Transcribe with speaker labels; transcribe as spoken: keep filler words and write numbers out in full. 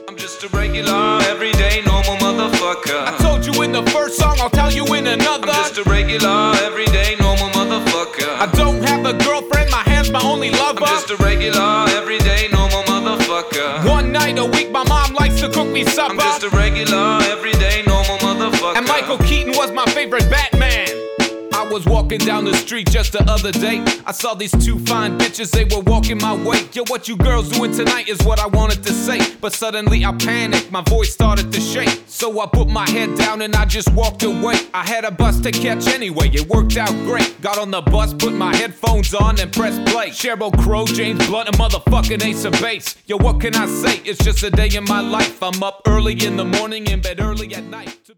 Speaker 1: I'm just a regular, everyday, normal motherfucker.
Speaker 2: I told you in the first song, I'll tell you in another.
Speaker 1: I'm just a regular, everyday, normal motherfucker.
Speaker 2: I don't have a girlfriend, my hand's my only lover.
Speaker 1: I'm just a regular, everyday, normal motherfucker.
Speaker 2: One night a week, my mom likes to cook me supper.
Speaker 1: I'm just a regular, everyday, normal motherfucker.
Speaker 2: And Michael Keaton was my favorite Batman. I was walking down the street just the other day. I saw these two fine bitches, they were walking my way. Yo, what you girls doing tonight is what I wanted to say. But suddenly I panicked, my voice started to shake. So I put my head down and I just walked away. I had a bus to catch anyway, it worked out great. Got on the bus, put my headphones on and pressed play. Sheryl Crow, James Blunt, and motherfucking Ace of Base. Yo, what can I say? It's just a day in my life. I'm up early in the morning, in bed early at night.